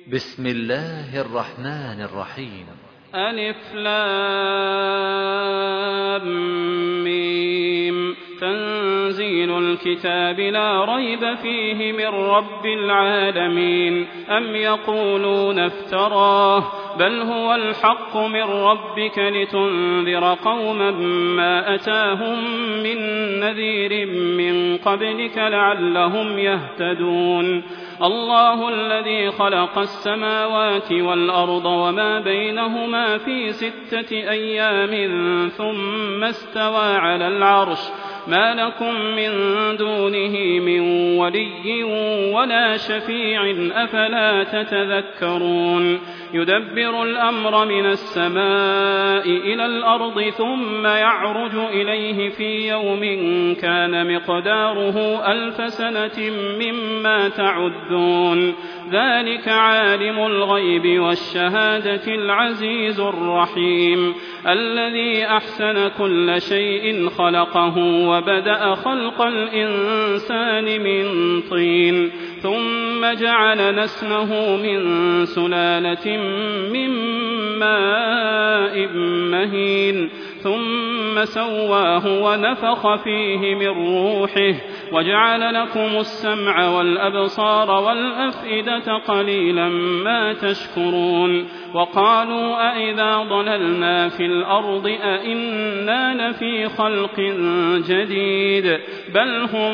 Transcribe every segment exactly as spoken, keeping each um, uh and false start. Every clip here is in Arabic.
بسم الله الرحمن الرحيم. ألف لام ميم. تنزيل الكتاب لا ريب فيه من رب العالمين. أم يقولون افتراه بل هو الحق من ربك لتنذر قوما ما أتاهم من نذير من قبلك لعلهم يهتدون. الله الذي خلق السماوات والأرض وما بينهما في ستة أيام ثم استوى على العرش ما لكم من دونه من ولي ولا شفيع أفلا تتذكرون. يدبر الأمر من السماء إلى الأرض ثم يعرج إليه في يوم كان مقداره ألف سنة مما تعدون. ذلك عالم الغيب والشهادة العزيز الرحيم الذي أحسن كل شيء خلقه وبدأ خلق الإنسان من طين ثم جعل نسله من سلالة من ماء مهين ثم سواه ونفخ فيه من روحه وجعل لكم السمع والأبصار والأفئدة قليلا ما تشكرون. وقالوا أئذا ضللنا في الأرض أئنا لفي خلق جديد بل هم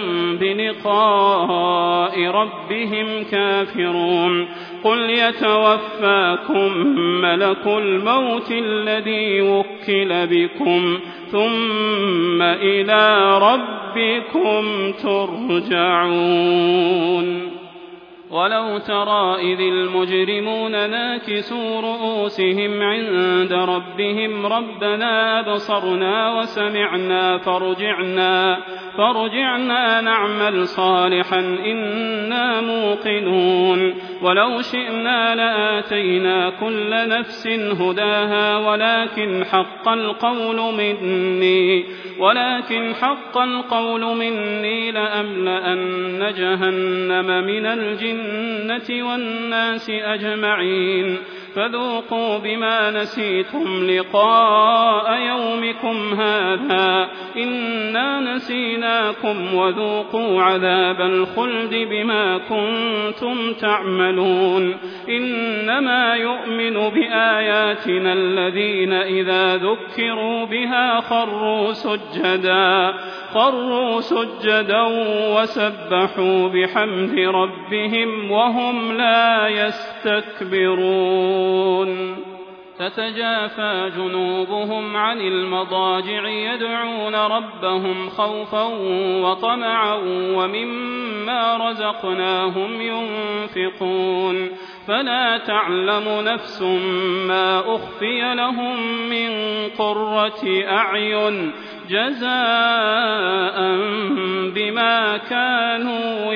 بلقاء ربهم كافرون. قل يتوفاكم ملك الموت الذي وكل بكم ثم إلى ربكم ترجعون. ولو ترى إذ المجرمون ناكسوا رؤوسهم عند ربهم ربنا أبصرنا وسمعنا فارجعنا, فارجعنا نعمل صالحا إنا موقنون. ولو شئنا لآتينا كل نفس هداها ولكن حق القول مني ولكن حق القول مني لأملأن جهنم من الجنة والناس أجمعين. فذوقوا بما نسيتم لقاء يومكم هذا إنا نسيناكم وذوقوا عذاب الخلد بما كنتم تعملون. إنما يؤمن بآياتنا الذين إذا ذكروا بها خروا سجدا خروا سجدا وسبحوا بحمد ربهم وهم لا يستكبرون. تتجافى جنوبهم عن المضاجع يدعون ربهم خوفا وطمعا ومما رزقناهم ينفقون. فلا تعلم نفس ما أخفي لهم من قرة أعين جزاء بما كانوا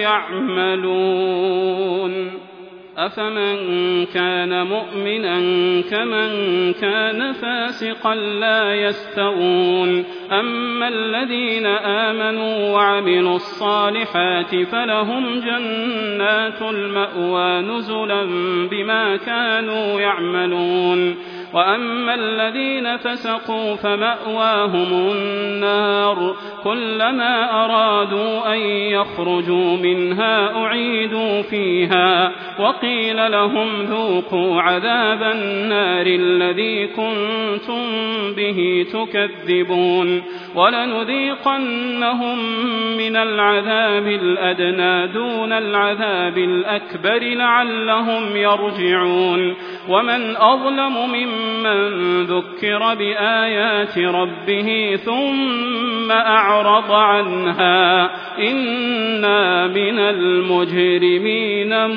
يعملون. أفمن كان مؤمنا كمن كان فاسقا لا يستوون. أما الذين آمنوا وعملوا الصالحات فلهم جنات المأوى نزلا بما كانوا يعملون. وأما الذين فسقوا فمأواهم النار كلما أرادوا أن يخرجوا منها أعيدوا فيها وقيل لهم ذوقوا عذاب النار الذي كنتم به تكذبون. ولنذيقنهم من العذاب الأدنى دون العذاب الأكبر لعلهم يرجعون. ومن أظلم ممن ذكر بآيات ربه ثم أعرض عنها إنا من المجرمين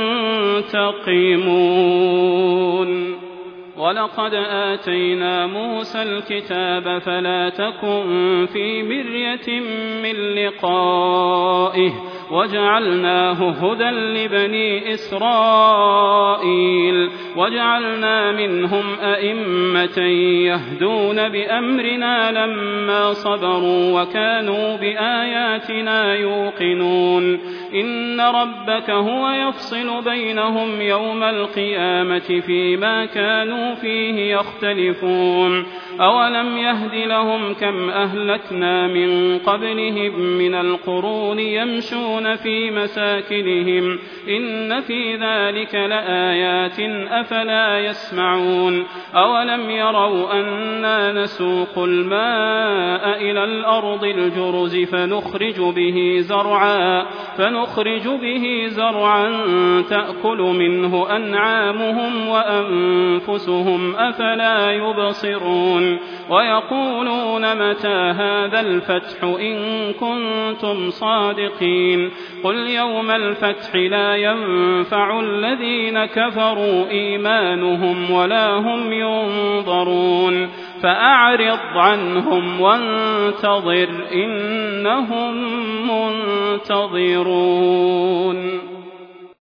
منتقمون. ولقد آتينا موسى الكتاب فلا تكن في مرية من لقائه وجعلناه هدى لبني إسرائيل وجعلنا منهم أئمة يهدون بأمرنا لما صبروا وكانوا بآياتنا يوقنون. إن ربك هو يفصل بينهم يوم القيامة فيما كانوا فيه يختلفون أولم يهد لهم كم أهلكنا من قبلهم من القرون يمشون في مساكنهم إن في ذلك لآيات أفلا يسمعون أولم يروا أنا نسوق الماء إلى الأرض الجرز فنخرج به زرعا فنخرج به زرعا تأكل منه أنعامهم وأنفسهم أفلا يبصرون ويقولون متى هذا الفتح إن كنتم صادقين قل يوم الفتح لا ينفع الذين كفروا إيمانهم ولا هم ينظرون فأعرض عنهم وانتظر إنهم منتظرون.